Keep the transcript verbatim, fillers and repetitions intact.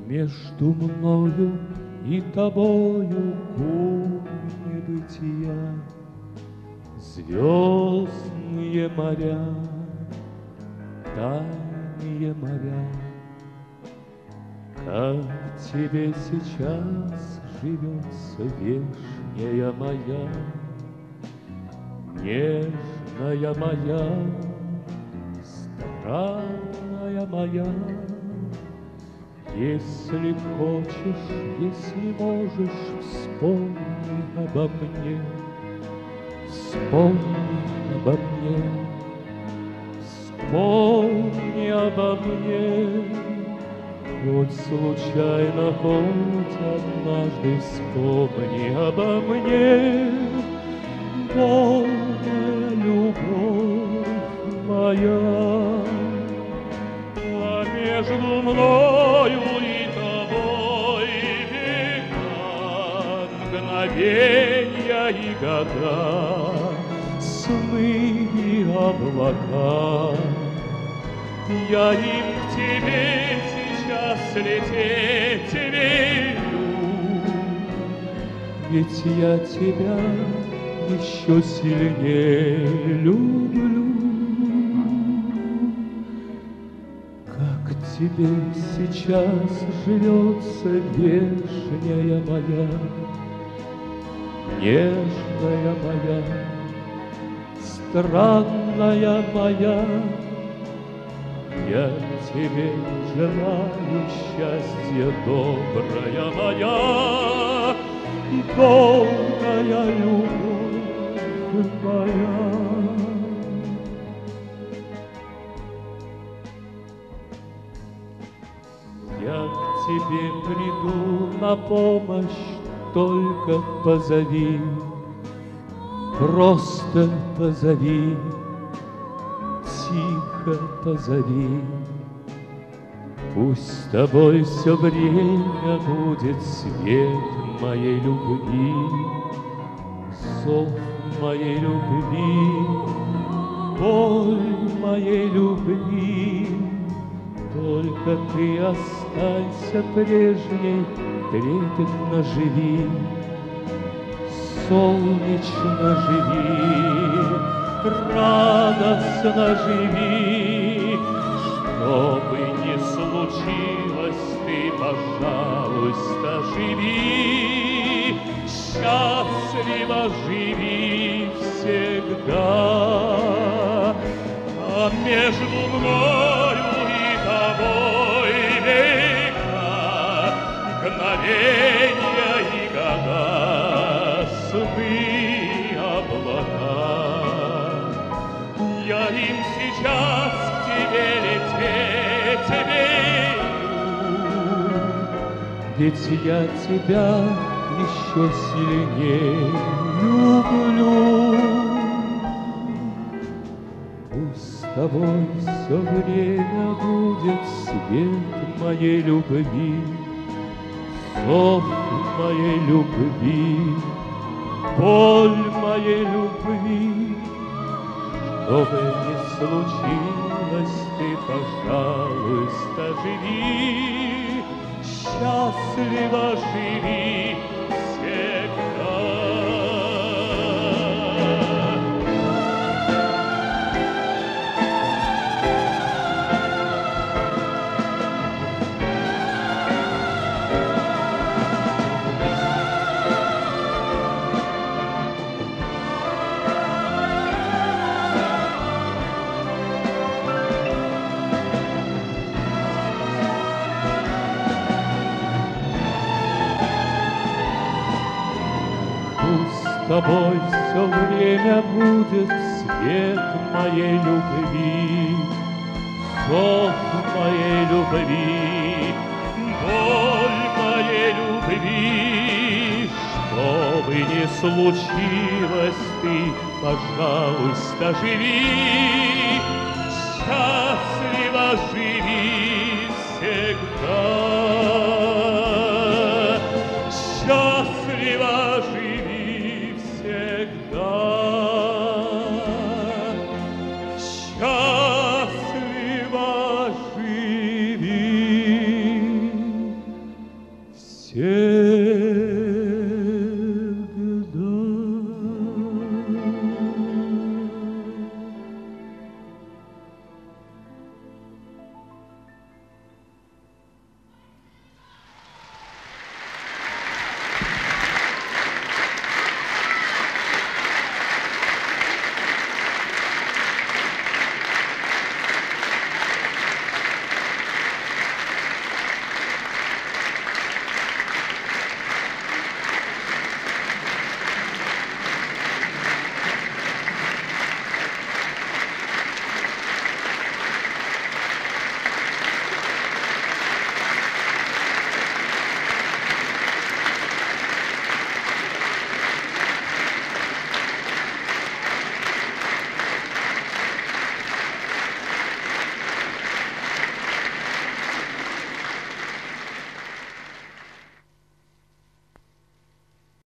Между мною и тобою гул небытия, звездные моря, дальние моря. Как тебе сейчас живется, вешняя моя, нежная моя, странная моя? Если хочешь, если можешь, вспомни обо мне, вспомни обо мне, вспомни обо мне. Хоть случайно, хоть однажды вспомни обо мне, полная любовь моя. А между мною и тобой века, мгновенья и года, сны и облака. Я им к тебе сейчас лететь велю, ведь я тебя еще сильнее люблю. Как тебе сейчас живется, вешняя моя, нежная моя, странная моя? Я тебе желаю счастья, добрая моя, долгая любовь моя. Я к тебе приду на помощь, только позови, просто позови, тихо позови. Пусть с тобой все время будет свет моей любви, зов моей любви, боль моей любви. Только ты останься прежней, трепетно живи, солнечно живи, радостно живи. Что бы ни случилось, ты, пожалуйста, живи, счастливо живи всегда. А между мною и тобой века, мгновенья и года, сны и облака. Я им сейчас к тебе лететь велю, ведь я тебя еще сильнее люблю. Пусть с тобой все время будет свет моей любви, зов моей любви, боль моей любви. Что бы ни случилось, ты, пожалуйста, живи, счастливо живи всегда. С тобой все время будет свет моей любви, зов моей любви, боль моей любви. Что бы ни случилось, ты, пожалуйста, живи, счастливо живи всегда.